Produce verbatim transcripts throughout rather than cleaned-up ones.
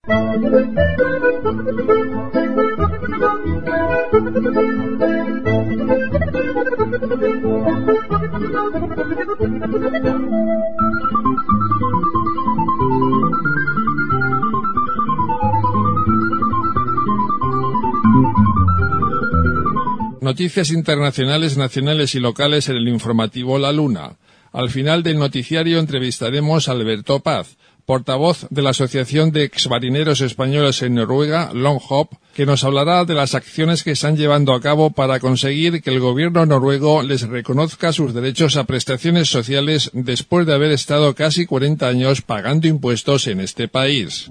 Noticias internacionales, nacionales y locales en el informativo La Luna. Al final del noticiario entrevistaremos a Alberto Paz, portavoz de la Asociación de Exmarineros Españoles en Noruega, Longhop, que nos hablará de las acciones que están llevando a cabo para conseguir que el gobierno noruego les reconozca sus derechos a prestaciones sociales después de haber estado casi cuarenta años pagando impuestos en este país.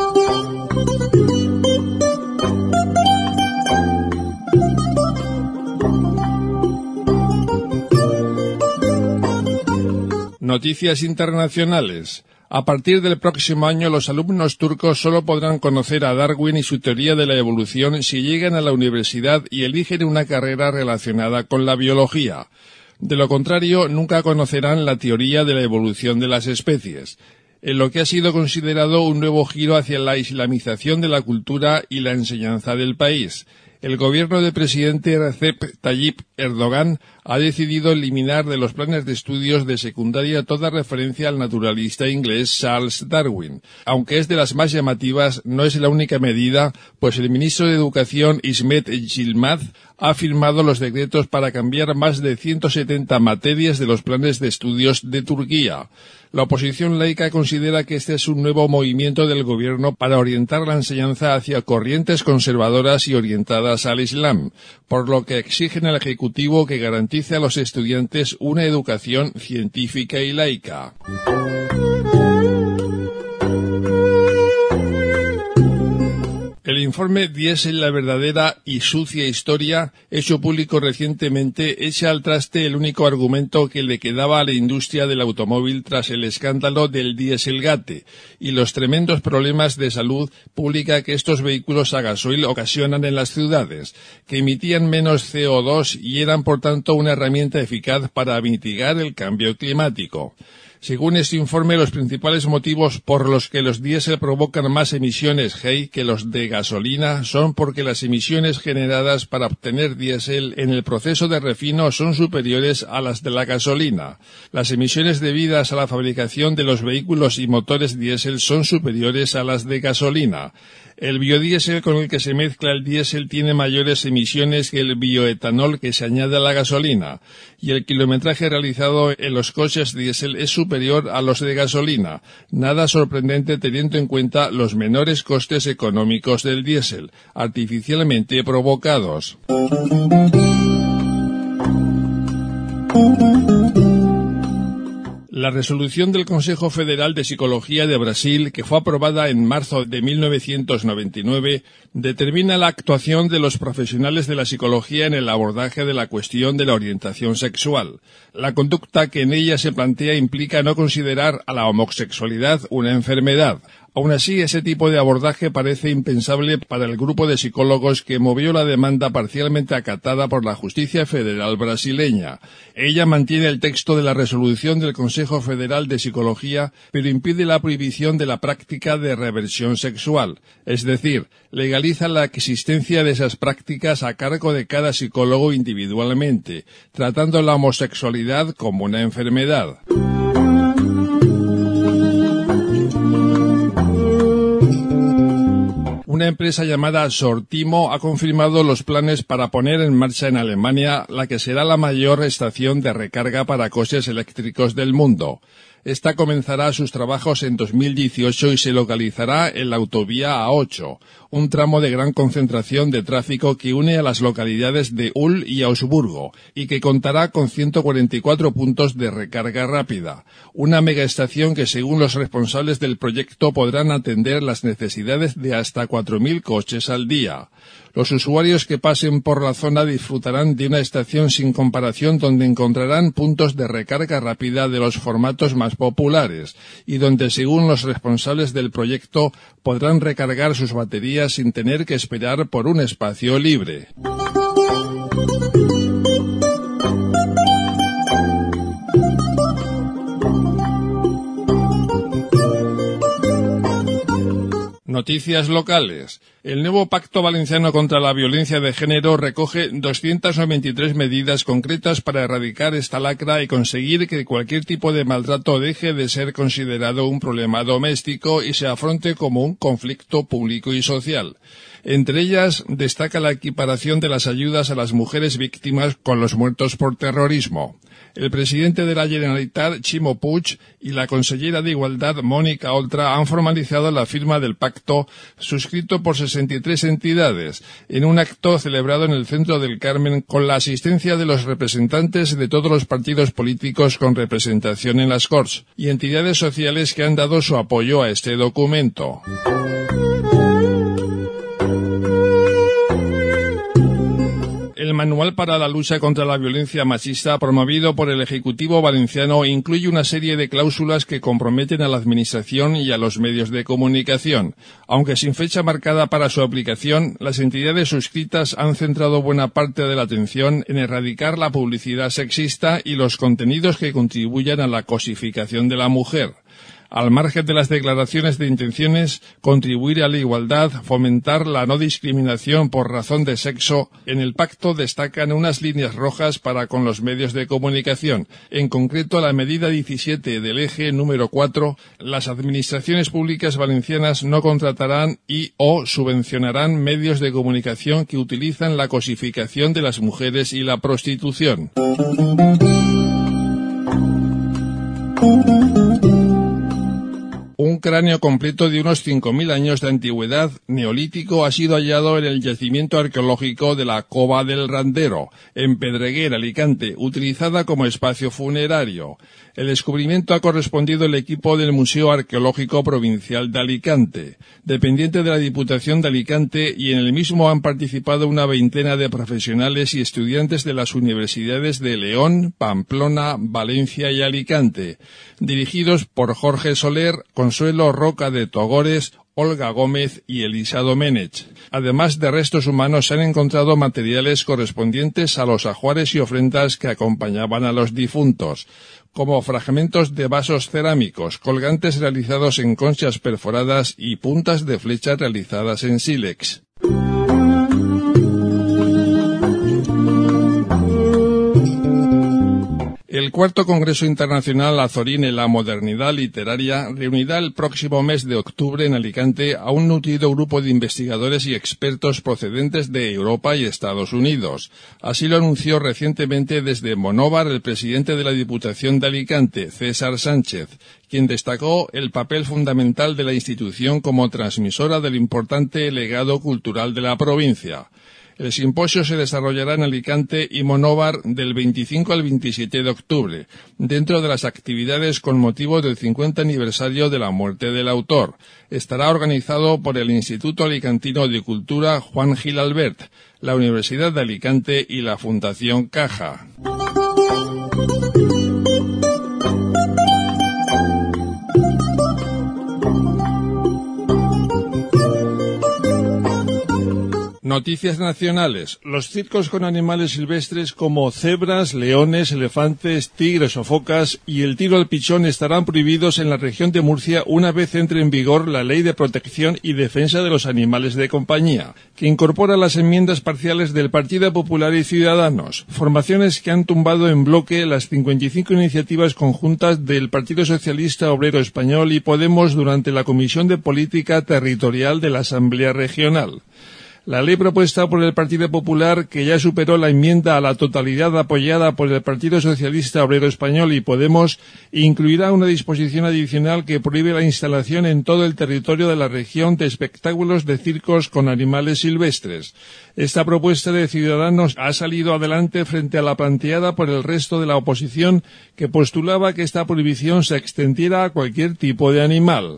Noticias internacionales. A partir del próximo año, los alumnos turcos solo podrán conocer a Darwin y su teoría de la evolución si llegan a la universidad y eligen una carrera relacionada con la biología. De lo contrario, nunca conocerán la teoría de la evolución de las especies, en lo que ha sido considerado un nuevo giro hacia la islamización de la cultura y la enseñanza del país. El gobierno del presidente Recep Tayyip Erdogan ha decidido eliminar de los planes de estudios de secundaria toda referencia al naturalista inglés Charles Darwin. Aunque es de las más llamativas, no es la única medida, pues el ministro de Educación Ismet Yilmaz ha firmado los decretos para cambiar más de ciento setenta materias de los planes de estudios de Turquía. La oposición laica considera que este es un nuevo movimiento del gobierno para orientar la enseñanza hacia corrientes conservadoras y orientadas al Islam, por lo que exigen al Ejecutivo que garantice a los estudiantes una educación científica y laica. El informe Diesel, la verdadera y sucia historia, hecho público recientemente, echa al traste el único argumento que le quedaba a la industria del automóvil tras el escándalo del Dieselgate y los tremendos problemas de salud pública que estos vehículos a gasoil ocasionan en las ciudades, que emitían menos C O dos y eran por tanto una herramienta eficaz para mitigar el cambio climático. Según este informe, los principales motivos por los que los diésel provocan más emisiones G E I que los de gasolina son porque las emisiones generadas para obtener diésel en el proceso de refino son superiores a las de la gasolina. Las emisiones debidas a la fabricación de los vehículos y motores diésel son superiores a las de gasolina. El biodiesel con el que se mezcla el diésel tiene mayores emisiones que el bioetanol que se añade a la gasolina, y el kilometraje realizado en los coches diésel es superior a los de gasolina, nada sorprendente teniendo en cuenta los menores costes económicos del diésel, artificialmente provocados. La resolución del Consejo Federal de Psicología de Brasil, que fue aprobada en marzo de mil novecientos noventa y nueve, determina la actuación de los profesionales de la psicología en el abordaje de la cuestión de la orientación sexual. La conducta que en ella se plantea implica no considerar a la homosexualidad una enfermedad. Aun así, ese tipo de abordaje parece impensable para el grupo de psicólogos que movió la demanda parcialmente acatada por la justicia federal brasileña. Ella mantiene el texto de la resolución del Consejo Federal de Psicología, pero impide la prohibición de la práctica de reversión sexual, es decir, legaliza la existencia de esas prácticas a cargo de cada psicólogo individualmente, tratando la homosexualidad como una enfermedad. Una empresa llamada Sortimo ha confirmado los planes para poner en marcha en Alemania la que será la mayor estación de recarga para coches eléctricos del mundo. Esta comenzará sus trabajos en dos mil dieciocho y se localizará en la autovía A ocho, un tramo de gran concentración de tráfico que une a las localidades de Ulm y Augsburgo y que contará con ciento cuarenta y cuatro puntos de recarga rápida. Una megaestación que, según los responsables del proyecto, podrán atender las necesidades de hasta cuatro mil coches al día. Los usuarios que pasen por la zona disfrutarán de una estación sin comparación donde encontrarán puntos de recarga rápida de los formatos más populares y donde, según los responsables del proyecto, podrán recargar sus baterías sin tener que esperar por un espacio libre. Noticias locales. El nuevo Pacto Valenciano contra la Violencia de Género recoge doscientas noventa y tres medidas concretas para erradicar esta lacra y conseguir que cualquier tipo de maltrato deje de ser considerado un problema doméstico y se afronte como un conflicto público y social. Entre ellas, destaca la equiparación de las ayudas a las mujeres víctimas con los muertos por terrorismo. El presidente de la Generalitat, Ximo Puig, y la consellera de Igualdad, Mónica Oltra, han formalizado la firma del pacto suscrito por sesenta y tres entidades, en un acto celebrado en el Centro del Carmen con la asistencia de los representantes de todos los partidos políticos con representación en las Corts y entidades sociales que han dado su apoyo a este documento. El Manual para la Lucha contra la Violencia Machista, promovido por el Ejecutivo Valenciano, incluye una serie de cláusulas que comprometen a la Administración y a los medios de comunicación. Aunque sin fecha marcada para su aplicación, las entidades suscritas han centrado buena parte de la atención en erradicar la publicidad sexista y los contenidos que contribuyan a la cosificación de la mujer. Al margen de las declaraciones de intenciones, contribuir a la igualdad, fomentar la no discriminación por razón de sexo, en el pacto destacan unas líneas rojas para con los medios de comunicación. En concreto, la medida diecisiete del eje número cuatro, las administraciones públicas valencianas no contratarán y o subvencionarán medios de comunicación que utilizan la cosificación de las mujeres y la prostitución. Un cráneo completo de unos cinco mil años de antigüedad neolítico ha sido hallado en el yacimiento arqueológico de la Cova del Randero, en Pedreguer, Alicante, utilizada como espacio funerario. El descubrimiento ha correspondido al equipo del Museo Arqueológico Provincial de Alicante, dependiente de la Diputación de Alicante, y en el mismo han participado una veintena de profesionales y estudiantes de las universidades de León, Pamplona, Valencia y Alicante, dirigidos por Jorge Soler, Consuelo Roca de Togores, Olga Gómez y Elisa Domenech. Además de restos humanos, se han encontrado materiales correspondientes a los ajuares y ofrendas que acompañaban a los difuntos, como fragmentos de vasos cerámicos, colgantes realizados en conchas perforadas y puntas de flecha realizadas en sílex. El cuarto Congreso Internacional Azorín en la Modernidad Literaria reunirá el próximo mes de octubre en Alicante a un nutrido grupo de investigadores y expertos procedentes de Europa y Estados Unidos. Así lo anunció recientemente desde Monóvar el presidente de la Diputación de Alicante, César Sánchez, quien destacó el papel fundamental de la institución como transmisora del importante legado cultural de la provincia. El simposio se desarrollará en Alicante y Monóvar del veinticinco al veintisiete de octubre, dentro de las actividades con motivo del cincuenta aniversario de la muerte del autor. Estará organizado por el Instituto Alicantino de Cultura Juan Gil Albert, la Universidad de Alicante y la Fundación Caja. Noticias nacionales. Los circos con animales silvestres como cebras, leones, elefantes, tigres o focas y el tiro al pichón estarán prohibidos en la región de Murcia una vez entre en vigor la Ley de Protección y Defensa de los Animales de Compañía, que incorpora las enmiendas parciales del Partido Popular y Ciudadanos, formaciones que han tumbado en bloque las cincuenta y cinco iniciativas conjuntas del Partido Socialista Obrero Español y Podemos durante la Comisión de Política Territorial de la Asamblea Regional. La ley propuesta por el Partido Popular, que ya superó la enmienda a la totalidad apoyada por el Partido Socialista Obrero Español y Podemos, incluirá una disposición adicional que prohíbe la instalación en todo el territorio de la región de espectáculos de circos con animales silvestres. Esta propuesta de Ciudadanos ha salido adelante frente a la planteada por el resto de la oposición, que postulaba que esta prohibición se extendiera a cualquier tipo de animal.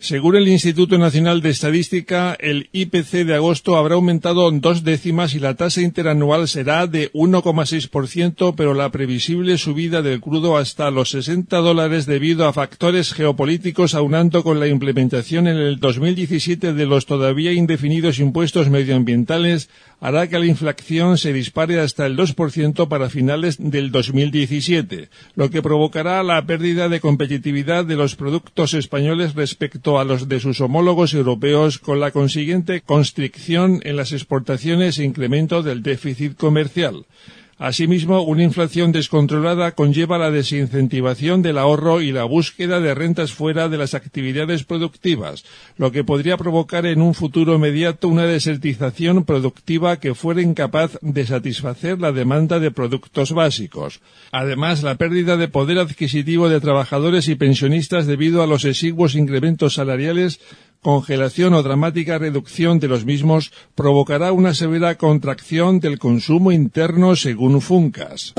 Según el Instituto Nacional de Estadística, el I P C de agosto habrá aumentado dos décimas y la tasa interanual será de uno coma seis por ciento, pero la previsible subida del crudo hasta los sesenta dólares debido a factores geopolíticos aunando con la implementación en el dos mil diecisiete de los todavía indefinidos impuestos medioambientales hará que la inflación se dispare hasta el dos por ciento para finales del dos mil diecisiete, lo que provocará la pérdida de competitividad de los productos españoles respecto a los de sus homólogos europeos, con la consiguiente constricción en las exportaciones e incremento del déficit comercial. Asimismo, una inflación descontrolada conlleva la desincentivación del ahorro y la búsqueda de rentas fuera de las actividades productivas, lo que podría provocar en un futuro inmediato una desertización productiva que fuera incapaz de satisfacer la demanda de productos básicos. Además, la pérdida de poder adquisitivo de trabajadores y pensionistas debido a los exiguos incrementos salariales, congelación o dramática reducción de los mismos provocará una severa contracción del consumo interno según Funcas.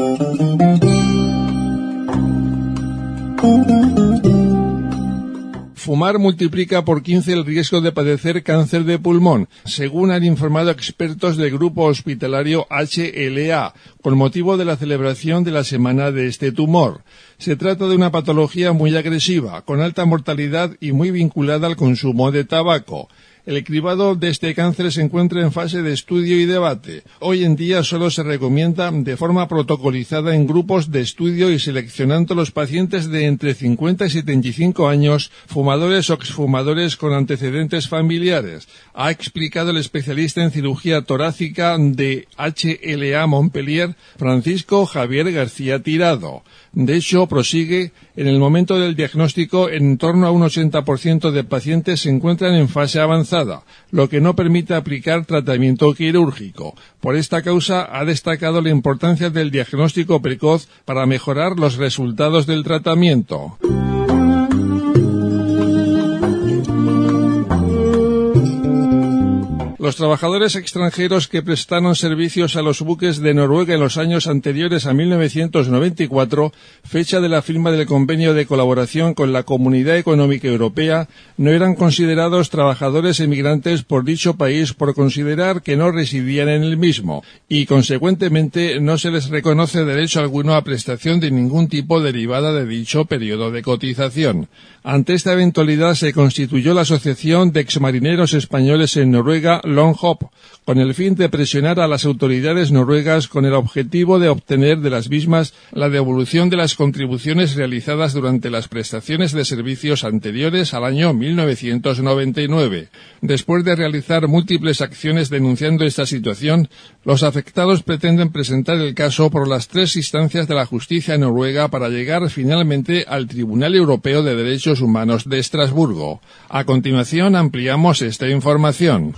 Fumar multiplica por quince el riesgo de padecer cáncer de pulmón, según han informado expertos del grupo hospitalario H L A, con motivo de la celebración de la semana de este tumor. Se trata de una patología muy agresiva, con alta mortalidad y muy vinculada al consumo de tabaco. El cribado de este cáncer se encuentra en fase de estudio y debate. Hoy en día solo se recomienda de forma protocolizada en grupos de estudio y seleccionando los pacientes de entre cincuenta y setenta y cinco años, fumadores o exfumadores con antecedentes familiares, ha explicado el especialista en cirugía torácica de H L A Montpellier, Francisco Javier García Tirado. De hecho, prosigue, en el momento del diagnóstico, en torno a un ochenta por ciento de pacientes se encuentran en fase avanzada, lo que no permite aplicar tratamiento quirúrgico. Por esta causa, ha destacado la importancia del diagnóstico precoz para mejorar los resultados del tratamiento. Los trabajadores extranjeros que prestaron servicios a los buques de Noruega en los años anteriores a mil novecientos noventa y cuatro, fecha de la firma del convenio de colaboración con la Comunidad Económica Europea, no eran considerados trabajadores emigrantes por dicho país por considerar que no residían en el mismo y, consecuentemente, no se les reconoce derecho alguno a prestación de ningún tipo derivada de dicho periodo de cotización. Ante esta eventualidad se constituyó la Asociación de Exmarineros Españoles en Noruega, Longhop, con el fin de presionar a las autoridades noruegas con el objetivo de obtener de las mismas la devolución de las contribuciones realizadas durante las prestaciones de servicios anteriores al año mil novecientos noventa y nueve. Después de realizar múltiples acciones denunciando esta situación, los afectados pretenden presentar el caso por las tres instancias de la justicia noruega para llegar finalmente al Tribunal Europeo de Derechos Humanos de Estrasburgo. A continuación ampliamos esta información.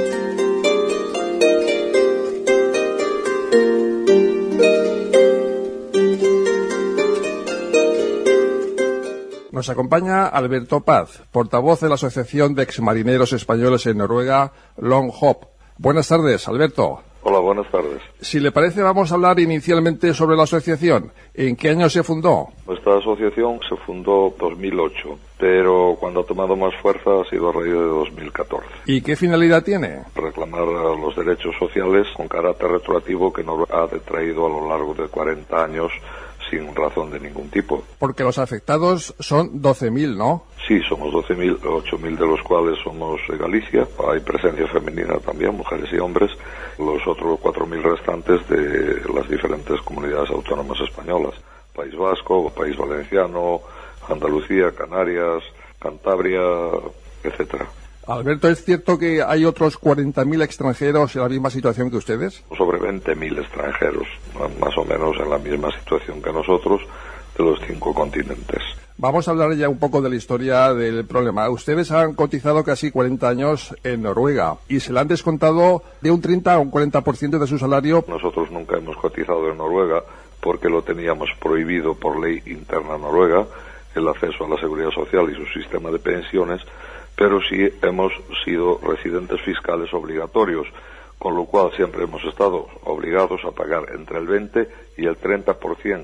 Nos acompaña Alberto Paz, portavoz de la Asociación de Exmarineros Españoles en Noruega, Longhop. Buenas tardes, Alberto. Hola, buenas tardes. Si le parece, vamos a hablar inicialmente sobre la asociación. ¿En qué año se fundó? Nuestra asociación se fundó en dos mil ocho, pero cuando ha tomado más fuerza ha sido a raíz de dos mil catorce. ¿Y qué finalidad tiene? Reclamar los derechos sociales con carácter retroactivo que nos ha detraído a lo largo de cuarenta años sin razón de ningún tipo. Porque los afectados son doce mil, ¿no? Sí, somos doce mil, ocho mil de los cuales somos de Galicia. Hay presencia femenina también, mujeres y hombres. Los otros cuatro mil restantes de las diferentes comunidades autónomas españolas. País Vasco, País Valenciano, Andalucía, Canarias, Cantabria, etcétera. Alberto, ¿es cierto que hay otros cuarenta mil extranjeros en la misma situación que ustedes? Sobre veinte mil extranjeros, más o menos en la misma situación que nosotros, de los cinco continentes. Vamos a hablar ya un poco de la historia del problema. Ustedes han cotizado casi cuarenta años en Noruega y se le han descontado de un treinta a un cuarenta por ciento de su salario. Nosotros nunca hemos cotizado en Noruega porque lo teníamos prohibido por ley interna noruega, el acceso a la seguridad social y su sistema de pensiones, pero sí hemos sido residentes fiscales obligatorios, con lo cual siempre hemos estado obligados a pagar entre el veinte y el treinta por ciento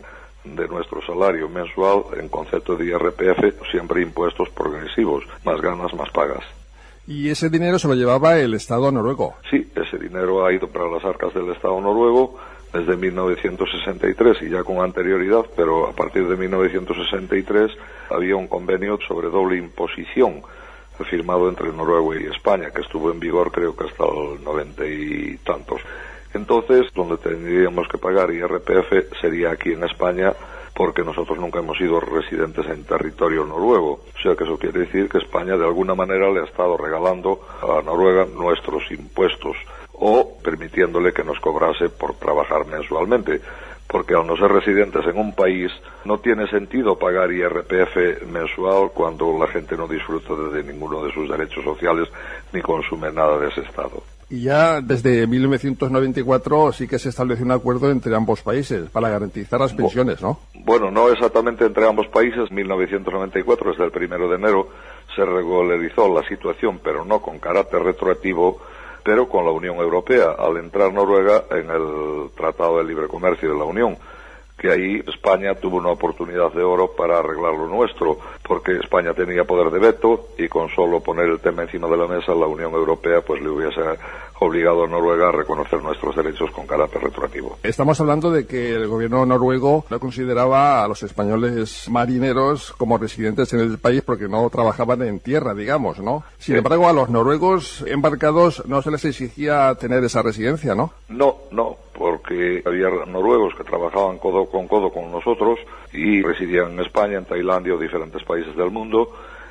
de nuestro salario mensual en concepto de I R P F, siempre impuestos progresivos, más ganas, más pagas. ¿Y ese dinero se lo llevaba el Estado noruego? Sí, ese dinero ha ido para las arcas del Estado noruego desde mil novecientos sesenta y tres y ya con anterioridad, pero a partir de mil novecientos sesenta y tres había un convenio sobre doble imposición firmado entre Noruega y España, que estuvo en vigor creo que hasta el noventa y tantos. Entonces, donde tendríamos que pagar I R P F sería aquí en España, porque nosotros nunca hemos sido residentes en territorio noruego. O sea que eso quiere decir que España de alguna manera le ha estado regalando a Noruega nuestros impuestos o permitiéndole que nos cobrase por trabajar mensualmente. Porque al no ser residentes en un país no tiene sentido pagar I R P F mensual cuando la gente no disfruta de ninguno de sus derechos sociales ni consume nada de ese Estado. Y ya desde mil novecientos noventa y cuatro sí que se estableció un acuerdo entre ambos países para garantizar las pensiones, ¿no? Bueno, no exactamente entre ambos países. mil novecientos noventa y cuatro, desde el primero de enero, se regularizó la situación, pero no con carácter retroactivo, pero con la Unión Europea, al entrar Noruega en el Tratado de Libre Comercio de la Unión, que ahí España tuvo una oportunidad de oro para arreglar lo nuestro, porque España tenía poder de veto y con solo poner el tema encima de la mesa, la Unión Europea pues le hubiese obligado a Noruega a reconocer nuestros derechos con carácter retroactivo. Estamos hablando de que el gobierno noruego no consideraba a los españoles marineros como residentes en el país porque no trabajaban en tierra, digamos, ¿no? Sin embargo, a los noruegos embarcados no se les exigía tener esa residencia, ¿no? No, no, porque había noruegos que trabajaban codo con codo con nosotros y residían en España, en Tailandia o diferentes países del mundo,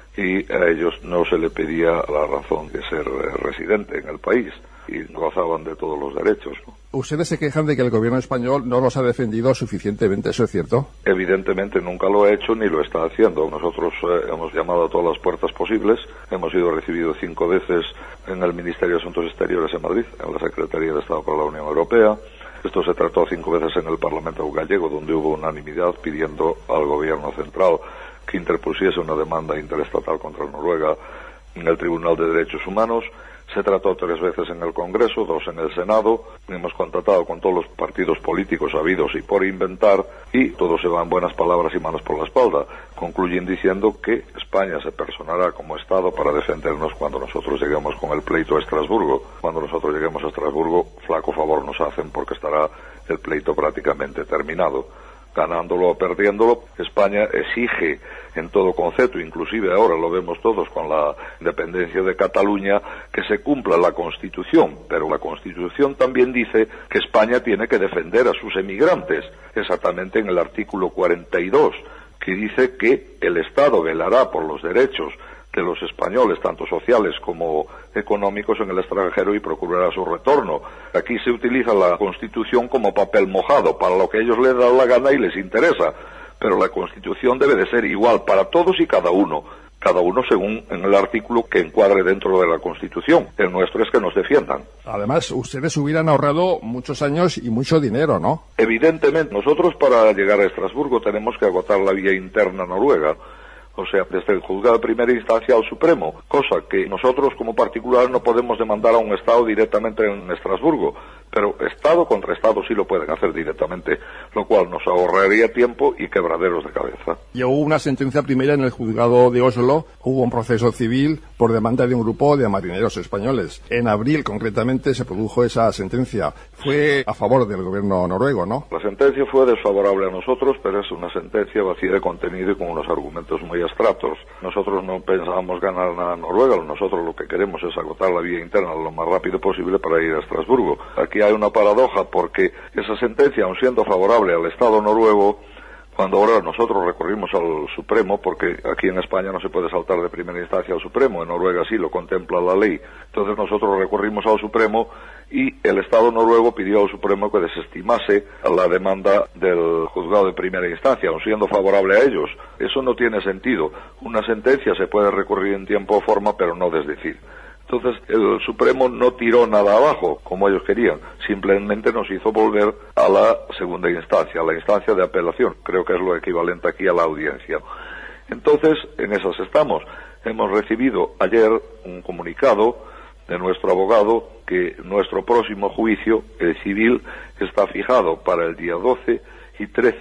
y a ellos no se le pedía la razón de ser residente en el país y gozaban de todos los derechos, ¿no? Ustedes se quejan de que el gobierno español no los ha defendido suficientemente, ¿eso es cierto? Evidentemente nunca lo ha hecho ni lo está haciendo. Nosotros eh, hemos llamado a todas las puertas posibles, hemos sido recibidos cinco veces en el Ministerio de Asuntos Exteriores en Madrid, en la Secretaría de Estado para la Unión Europea. Esto se trató cinco veces en el Parlamento gallego, donde hubo unanimidad pidiendo al gobierno central que interpusiese una demanda interestatal contra Noruega en el Tribunal de Derechos Humanos. Se trató tres veces en el Congreso, dos en el Senado. Hemos contactado con todos los partidos políticos habidos y por inventar, y todo se va en buenas palabras y manos por la espalda. Concluyen diciendo que España se personará como Estado para defendernos cuando nosotros lleguemos con el pleito a Estrasburgo. Cuando nosotros lleguemos a Estrasburgo, flaco favor nos hacen porque estará el pleito prácticamente terminado. Ganándolo o perdiéndolo, España exige en todo concepto, inclusive ahora lo vemos todos con la independencia de Cataluña, que se cumpla la Constitución, pero la Constitución también dice que España tiene que defender a sus emigrantes, exactamente en el artículo cuarenta y dos, que dice que el Estado velará por los derechos de los españoles, tanto sociales como económicos en el extranjero, y procurará su retorno. Aquí se utiliza la Constitución como papel mojado, para lo que ellos les da la gana y les interesa, pero la Constitución debe de ser igual para todos y cada uno, cada uno según en el artículo que encuadre dentro de la Constitución. El nuestro es que nos defiendan. Además, ustedes hubieran ahorrado muchos años y mucho dinero, ¿no? Evidentemente, nosotros para llegar a Estrasburgo tenemos que agotar la vía interna noruega, o sea, desde el juzgado de primera instancia al Supremo, cosa que nosotros como particulares no podemos demandar a un Estado directamente en Estrasburgo, pero Estado contra Estado sí lo pueden hacer directamente, lo cual nos ahorraría tiempo y quebraderos de cabeza. Y hubo una sentencia primera en el juzgado de Oslo, hubo un proceso civil por demanda de un grupo de marineros españoles. En abril, concretamente, se produjo esa sentencia. Fue a favor del gobierno noruego, ¿no? La sentencia fue desfavorable a nosotros, pero es una sentencia vacía de contenido y con unos argumentos muy abstractos. Nosotros no pensábamos ganar nada en Noruega, nosotros lo que queremos es agotar la vía interna lo más rápido posible para ir a Estrasburgo. Aquí hay una paradoja, porque esa sentencia, aun siendo favorable al Estado noruego, cuando ahora nosotros recurrimos al Supremo, porque aquí en España no se puede saltar de primera instancia al Supremo, en Noruega sí lo contempla la ley, entonces nosotros recurrimos al Supremo y el Estado noruego pidió al Supremo que desestimase la demanda del juzgado de primera instancia, aun siendo favorable a ellos. Eso no tiene sentido. Una sentencia se puede recurrir en tiempo o forma, pero no desdecir. Entonces el Supremo no tiró nada abajo, como ellos querían, simplemente nos hizo volver a la segunda instancia, a la instancia de apelación, creo que es lo equivalente aquí a la audiencia. Entonces, en esas estamos. Hemos recibido ayer un comunicado de nuestro abogado que nuestro próximo juicio, el civil, está fijado para el día doce y trece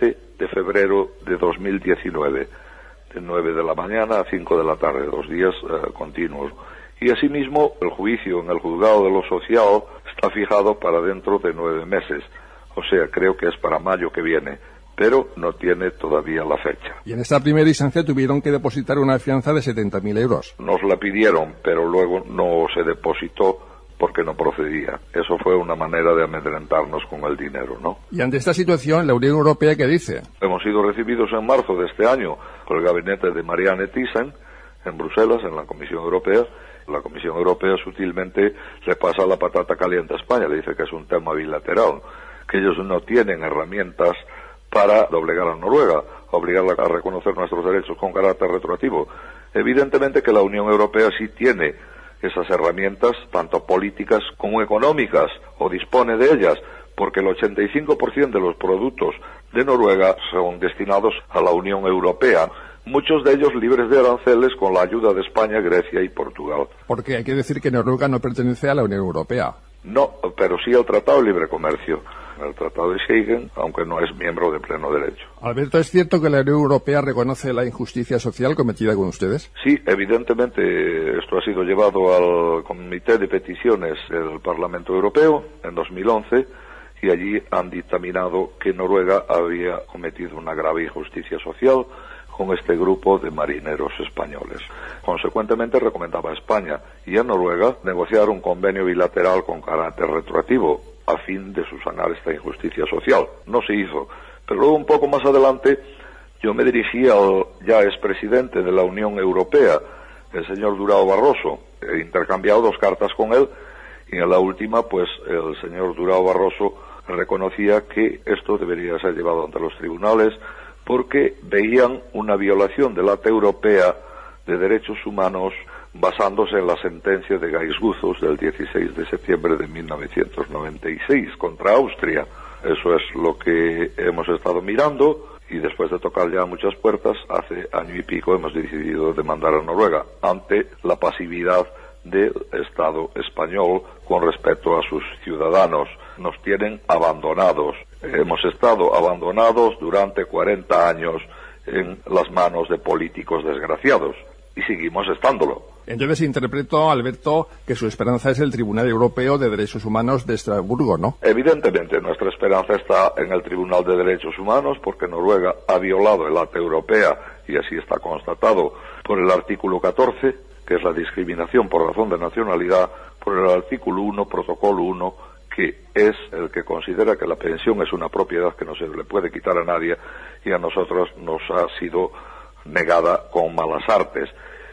de febrero de dos mil diecinueve, de nueve de la mañana a cinco de la tarde, dos días eh, continuos. Y asimismo, el juicio en el juzgado de lo social está fijado para dentro de nueve meses, o sea, creo que es para mayo que viene, pero no tiene todavía la fecha. Y en esta primera instancia tuvieron que depositar una fianza de setenta mil euros. Nos la pidieron, pero luego no se depositó porque no procedía. Eso fue una manera de amedrentarnos con el dinero, ¿no? Y ante esta situación, ¿la Unión Europea qué dice? Hemos sido recibidos en marzo de este año por el gabinete de Marianne Thyssen en Bruselas, en la Comisión Europea. La Comisión Europea sutilmente le pasa la patata caliente a España, le dice que es un tema bilateral, que ellos no tienen herramientas para doblegar a Noruega, obligarla a reconocer nuestros derechos con carácter retroactivo. Evidentemente que la Unión Europea sí tiene esas herramientas, tanto políticas como económicas, o dispone de ellas, porque el ochenta y cinco por ciento de los productos de Noruega son destinados a la Unión Europea, muchos de ellos libres de aranceles con la ayuda de España, Grecia y Portugal. Porque hay que decir que Noruega no pertenece a la Unión Europea. No, pero sí al Tratado de Libre Comercio, el Tratado de Schengen, aunque no es miembro de pleno derecho. Alberto, ¿es cierto que la Unión Europea reconoce la injusticia social cometida con ustedes? Sí, evidentemente esto ha sido llevado al Comité de Peticiones del Parlamento Europeo en dos mil once y allí han dictaminado que Noruega había cometido una grave injusticia social con este grupo de marineros españoles. Consecuentemente, recomendaba a España y a Noruega negociar un convenio bilateral con carácter retroactivo a fin de subsanar esta injusticia social. No se hizo, pero luego un poco más adelante yo me dirigí al ya expresidente de la Unión Europea, el señor Durão Barroso. He intercambiado dos cartas con él y en la última, pues, el señor Durão Barroso reconocía que esto debería ser llevado ante los tribunales porque veían una violación de la Acta Europea de Derechos Humanos basándose en la sentencia de Gais-Guzos del dieciséis de septiembre de mil novecientos noventa y seis contra Austria. Eso es lo que hemos estado mirando y después de tocar ya muchas puertas, hace año y pico hemos decidido demandar a Noruega ante la pasividad del Estado español con respecto a sus ciudadanos. Nos tienen abandonados. Hemos estado abandonados durante cuarenta años en las manos de políticos desgraciados y seguimos estándolo. Entonces interpreto, Alberto, que su esperanza es el Tribunal Europeo de Derechos Humanos de Estrasburgo, ¿no? Evidentemente, nuestra esperanza está en el Tribunal de Derechos Humanos porque Noruega ha violado el Acta Europea y así está constatado por el artículo catorce, que es la discriminación por razón de nacionalidad, por el artículo uno, protocolo uno, que es el que considera que la pensión es una propiedad que no se le puede quitar a nadie y a nosotros nos ha sido negada con malas artes.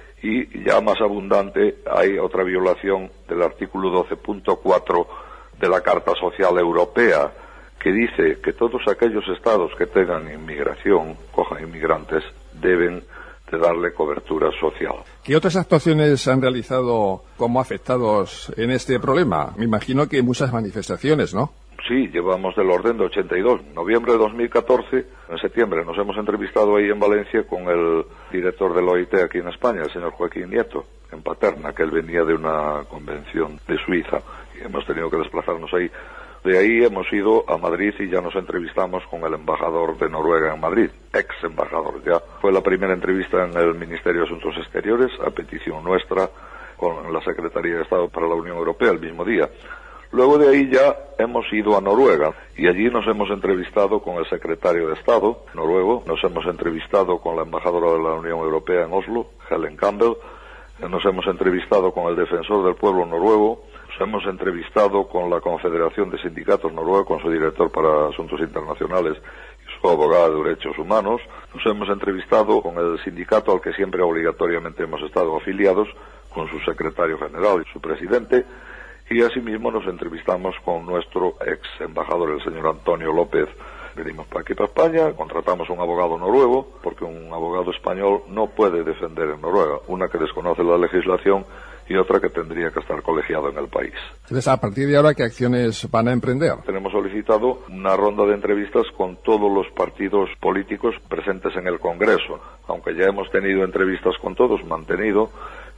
Y ya más abundante hay otra violación del artículo doce punto cuatro de la Carta Social Europea, que dice que todos aquellos estados que tengan inmigración, cojan inmigrantes, deben de darle cobertura social. ¿Qué otras actuaciones han realizado como afectados en este problema? Me imagino que muchas manifestaciones, ¿no? Sí, llevamos del orden de ochenta y dos. En noviembre de dos mil catorce, en septiembre, nos hemos entrevistado ahí en Valencia con el director del O I T aquí en España, el señor Joaquín Nieto, en Paterna, que él venía de una convención de Suiza, y hemos tenido que desplazarnos ahí. De ahí hemos ido a Madrid y ya nos entrevistamos con el embajador de Noruega en Madrid, ex embajador ya. Fue la primera entrevista en el Ministerio de Asuntos Exteriores, a petición nuestra, con la Secretaría de Estado para la Unión Europea el mismo día. Luego de ahí ya hemos ido a Noruega y allí nos hemos entrevistado con el secretario de Estado noruego, nos hemos entrevistado con la embajadora de la Unión Europea en Oslo, Helen Campbell, nos hemos entrevistado con el defensor del pueblo noruego, nos hemos entrevistado con la Confederación de Sindicatos Noruega, con su director para Asuntos Internacionales y su abogada de Derechos Humanos, nos hemos entrevistado con el sindicato al que siempre obligatoriamente hemos estado afiliados, con su secretario general y su presidente, y asimismo nos entrevistamos con nuestro ex embajador, el señor Antonio López. Venimos para aquí, para España, contratamos un abogado noruego, porque un abogado español no puede defender en Noruega, una que desconoce la legislación y otra que tendría que estar colegiado en el país. Entonces, a partir de ahora, ¿qué acciones van a emprender? Tenemos solicitado una ronda de entrevistas con todos los partidos políticos presentes en el Congreso. Aunque ya hemos tenido entrevistas con todos, mantenido,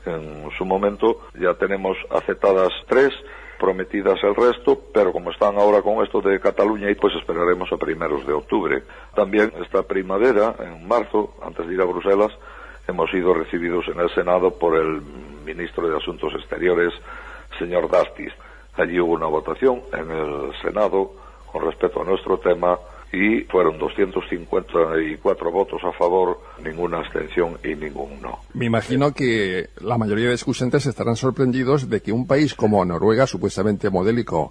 En su momento ya tenemos aceptadas tres, prometidas el resto, pero como están ahora con esto de Cataluña, pues esperaremos a primeros de octubre. También esta primavera, en marzo, antes de ir a Bruselas, hemos sido recibidos en el Senado por el ministro de Asuntos Exteriores, señor Dastis. Allí hubo una votación en el Senado con respecto a nuestro tema y fueron doscientos cincuenta y cuatro votos a favor, ninguna abstención y ningún no. Me imagino que la mayoría de escuchantes estarán sorprendidos de que un país como Noruega, supuestamente modélico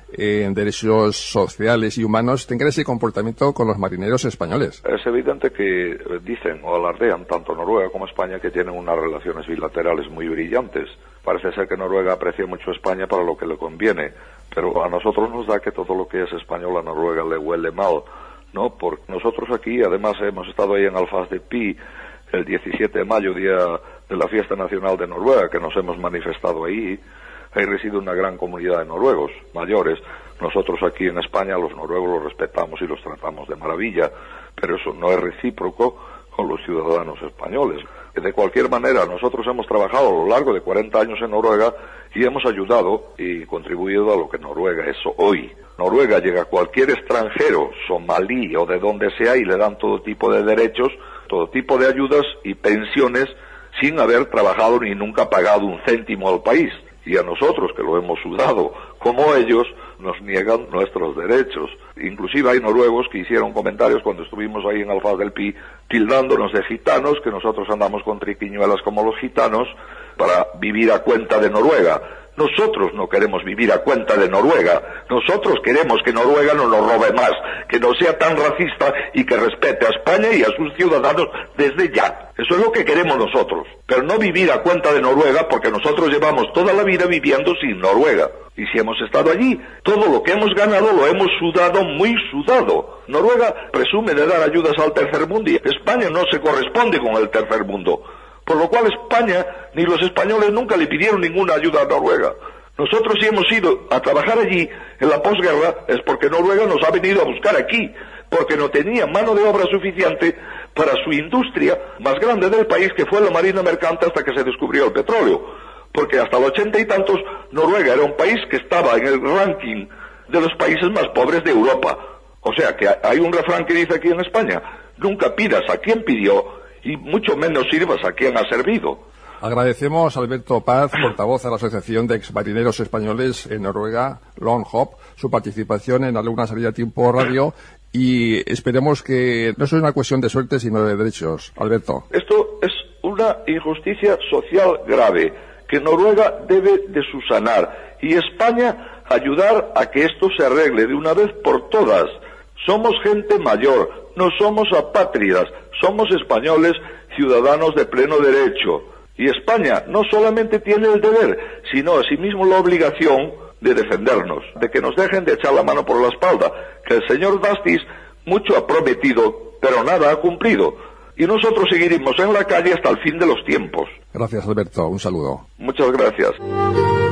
en derechos sociales y humanos, tenga ese comportamiento con los marineros españoles. Es evidente que dicen o alardean tanto Noruega como España que tienen unas relaciones bilaterales muy brillantes. Parece ser que Noruega aprecia mucho a España para lo que le conviene, pero a nosotros nos da que todo lo que es español a Noruega le huele mal, ¿no? Porque nosotros aquí, además, hemos estado ahí en Alfaz de Pi el diecisiete de mayo, día de la fiesta nacional de Noruega, que nos hemos manifestado ahí. Ahí reside una gran comunidad de noruegos mayores. Nosotros aquí en España los noruegos los respetamos y los tratamos de maravilla, pero eso no es recíproco con los ciudadanos españoles. De cualquier manera, nosotros hemos trabajado a lo largo de cuarenta años en Noruega y hemos ayudado y contribuido a lo que Noruega es hoy. Noruega llega a cualquier extranjero, somalí o de donde sea, y le dan todo tipo de derechos, todo tipo de ayudas y pensiones sin haber trabajado ni nunca pagado un céntimo al país. Y a nosotros, que lo hemos sudado, como ellos, nos niegan nuestros derechos. Inclusive hay noruegos que hicieron comentarios cuando estuvimos ahí en Alfaz del Pi, tildándonos de gitanos, que nosotros andamos con triquiñuelas como los gitanos, para vivir a cuenta de Noruega. Nosotros no queremos vivir a cuenta de Noruega. Nosotros queremos que Noruega no nos robe más, que no sea tan racista y que respete a España y a sus ciudadanos desde ya. Eso es lo que queremos nosotros. Pero no vivir a cuenta de Noruega, porque nosotros llevamos toda la vida viviendo sin Noruega. Y si hemos estado allí, todo lo que hemos ganado lo hemos sudado, muy sudado. Noruega presume de dar ayudas al tercer mundo y España no se corresponde con el tercer mundo. Por lo cual España, ni los españoles nunca le pidieron ninguna ayuda a Noruega. Nosotros si hemos ido a trabajar allí en la posguerra es porque Noruega nos ha venido a buscar aquí, porque no tenía mano de obra suficiente para su industria más grande del país, que fue la marina mercante, hasta que se descubrió el petróleo. Porque hasta los ochenta y tantos Noruega era un país que estaba en el ranking de los países más pobres de Europa. O sea que hay un refrán que dice aquí en España: nunca pidas a quien pidió y mucho menos sirvas a quien ha servido. Agradecemos a Alberto Paz, portavoz de la Asociación de Exmarineros Españoles en Noruega, Longhop, su participación en Alguna Salida a Tiempo Radio, y esperemos que no sea una cuestión de suerte sino de derechos. Alberto. Esto es una injusticia social grave que Noruega debe de subsanar y España ayudar a que esto se arregle de una vez por todas. Somos gente mayor, no somos apátridas, somos españoles, ciudadanos de pleno derecho. Y España no solamente tiene el deber, sino asimismo la obligación de defendernos, de que nos dejen de echar la mano por la espalda, que el señor Dastis mucho ha prometido, pero nada ha cumplido. Y nosotros seguiremos en la calle hasta el fin de los tiempos. Gracias, Alberto. Un saludo. Muchas gracias.